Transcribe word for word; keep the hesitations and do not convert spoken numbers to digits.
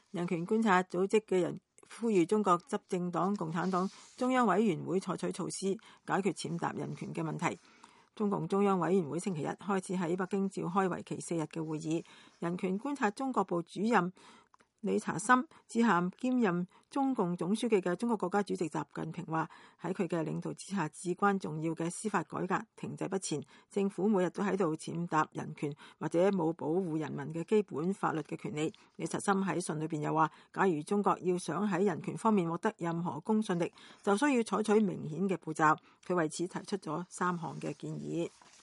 人權觀察組織嘅人呼籲中國執政黨共產黨中央委員會採取措施解決踐踏人權嘅問題。中共中央委員會星期日開始喺北京召開為期四日嘅會議。人權觀察中國部主任理查森致函兼任中共總書記嘅中國國家主席習近平話：喺佢嘅領導之下，至關重要嘅司法改革停滯不前，政府每日都喺度踐踏人權或者冇保護人民嘅基本法律嘅權利。理查森喺信裏邊又話：假如中國要想喺人權方面獲得任何公信力，就需要採取明顯嘅步驟。佢為此提出咗三項嘅建議。